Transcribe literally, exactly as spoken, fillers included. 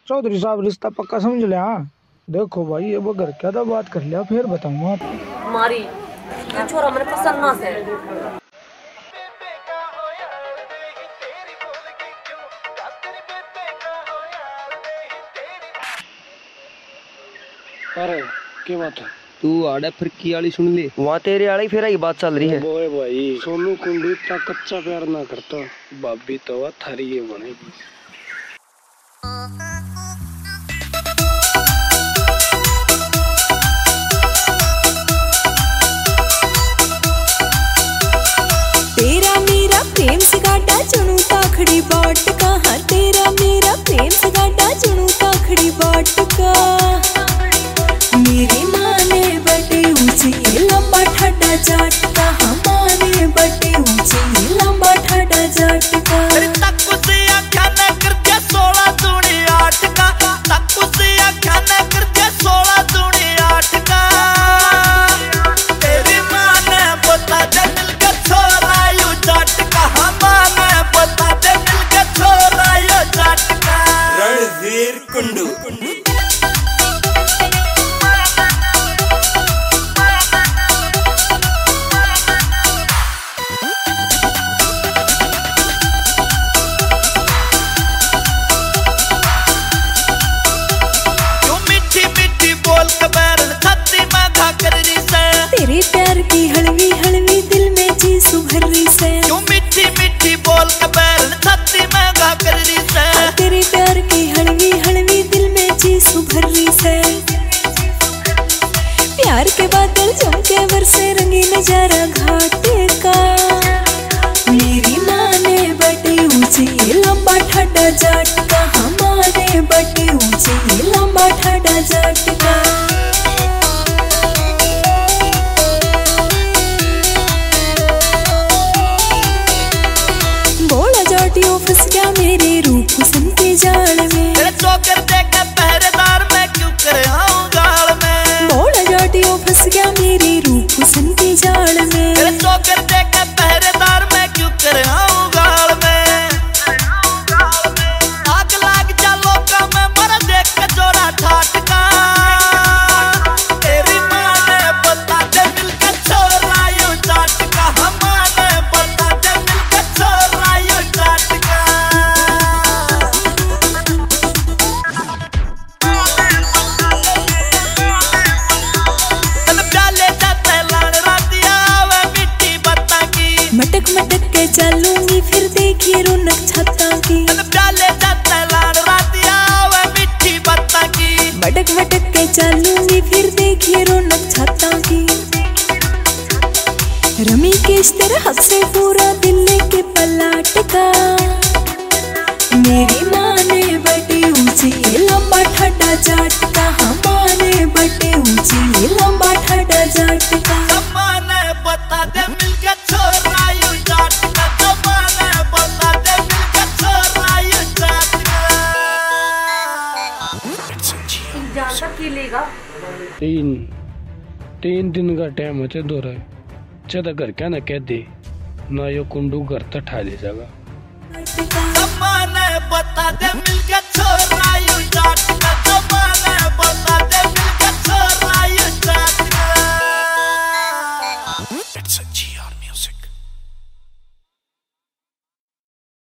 चौधरी साहब रिश्ता पक्का समझ लिया। हाँ देखो भाई ये वो घर क्या था, बात कर लिया फिर बताऊंगा आपको। हमारी ये छोरा मैंने पसंद ना से। अरे क्या बात है? तू आड़े फिर की आली सुन ली, वहाँ तेरे आड़ी फिर की बात चल रही है। बोए भाई सोनू कुंडू इतना कच्चा प्यार ना करता, भाभी तो वह थारी ये बनेगी। तेरा मेरा प्रेम से गाटा चुनू ताखड़ी बाट का, हाँ तेरा मेरा प्रेम से गाटा चुनू ताखड़ी बाट का। मेरी माँ ने बटे ऊंची लंबा ठाडा जाट का, हाँ माँ ने बटे ऊंची लंबा ठाडा जाट का। तक से आख्या न कर दिया सोलह दूनी आठ का, तक से आख्या न कर दिया सोलह दूनी आठ का। तेरी माँ ने बता दे मिल के छोरा यू जाट का, हाँ माँ ने बता दे मिल के छोरा यू जाट का। रणवीर कुंडू तेरे प्यार की हलवी हलवी दिल में जी सुभर रही से, क्यों मीठी मीठी बोल के बैरन छाती में गा कर रही से। तेरे प्यार की हलवी हलवी दिल में जी सुभर रही से। प्यार के बादल जम के बरसे रंगी नजारा घाटे का। मेरी माँ ने बटे ऊंची लंबा ठाडा जाट का, हाँ माँ ने बटे ऊंची लंबा ठाडा जाट का। जाटियों फंस गया मेरे रूप हुस्न के जाल में, तेरे चोकर देके पहरेदार मैं क्यों करे आऊं गाल में। बोला जाटियों फंस गया मेरे रूप हुस्न के जाल में, तेरे चोकर देके पहरेदार मैं क्यों करे आऊं गाल में। आग लाग जा लोका में मर देख के जोरा ठाट का। तेरी माँ ने बता दे मिल के छोरा यू जाट का, हम माँ ने बता दे मिल के छोरा यू जाट का। प्याले जाते लाड़ रातिया वे मिट्टी बत्ता की, मटक मटक के चलूंगी फिर देखिए रौनक छाता की। प्याले जाते लाड़ रातिया वे मिट्टी बत्ता की, मटक मटक के चलूंगी फिर देखिए रौनक छाता की। रमी के इस तरह से पूरा दिल के पलाट का। मेरी माँ ने बटे ऊंची लंबा ठाडा जाट का, हाँ माँ ने बटे ऊंची लंबा ठाडा जाट का। जमाने बता दे मिल के छोरा यू जाट का, जमाने बता दे मिल के छोरा यू जाट का। जान तक की लेगा तीन तीन दिन का टाइम होते दो रहे चदा घर क्या ना कह दे ना यो कुंडू घर तक ठा ले जाएगा। जमाने बता दे मिल के छोरा यू जाट का, जमाने बता दे मिल के छोरा यू जाट का।